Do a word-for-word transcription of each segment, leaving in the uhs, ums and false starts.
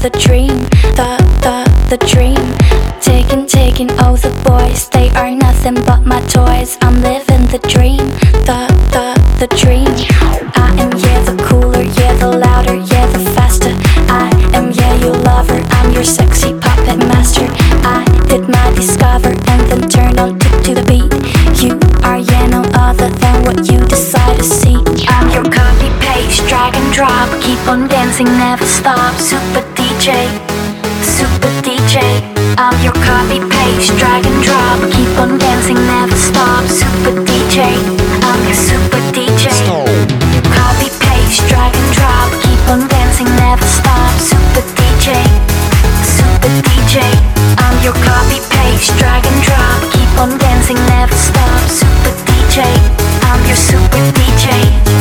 the dream, the, the, the dream. Taking, taking all the boys, they are nothing but my toys. I'm living the dream, the, the, the dream. I am, yeah, the cooler, yeah, the louder, yeah, the faster. I am, yeah, your lover, I'm your sexy puppet master. I did my discover and then turn on to, to the beat. You are, yeah, no other than what you decide to see. I'm your copy paste, drag and drop, keep on dancing, never stop. Super D J, super D J. I'm your copy paste, drag and drop, keep on dancing, never stop. Super D J, I'm your super D J. Copy paste, drag and drop, keep on dancing, never stop. Super D J, super D J. I'm your copy paste, drag and drop, keep on dancing, never stop. Super D J, I'm your super D J.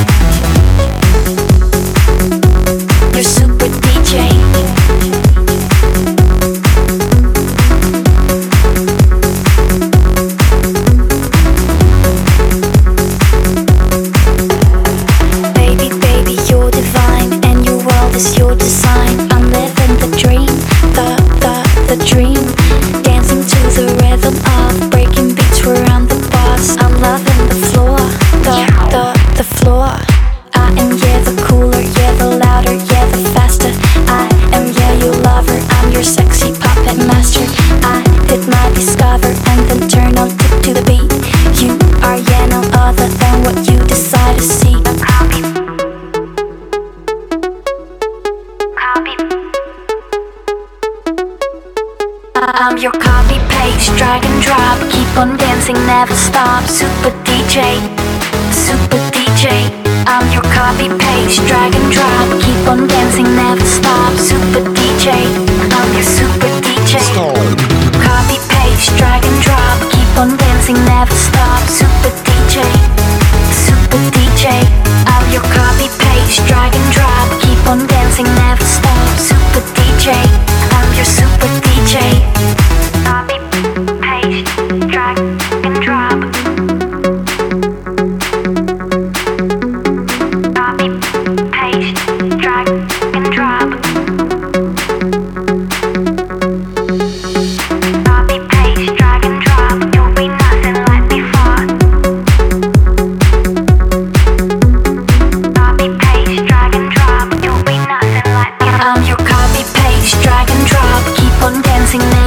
Your super D J. Baby, baby, you're divine, and your world is your design. I'm living the dream, the, the, the dream. Dancing to the rhythm of breaking beats, we're on the bus. I'm loving the floor, the, the, the floor. I am, yeah, the cooler, yeah, the louder, yeah, the faster. I am, yeah, your lover, I'm your sexy puppet master. I did my discover and then turn on to, to the beat. You are, yeah, no other than what you decide to see. Copy, copy. I'm your copy paste, drag and drop, keep on dancing, never stop. Super D J, super D J. I'm your copy paste, drag and drop, keep on dancing, never stop. Super D J, I'm your super D J. Copy paste, drag and drop, keep on dancing, never stop. Super D J, super D J. I'm your copy paste, drag and drop, keep on dancing, never stop. Super D J, I'm your super D J. Copy paste, drag and drop. Copy, paste, drag, and drop. Copy, paste, drag, and drop. You'll be nothing like before. Copy, paste, drag, and drop. You'll be nothing like before. I'm your copy, paste, drag, and drop. Keep on dancing now.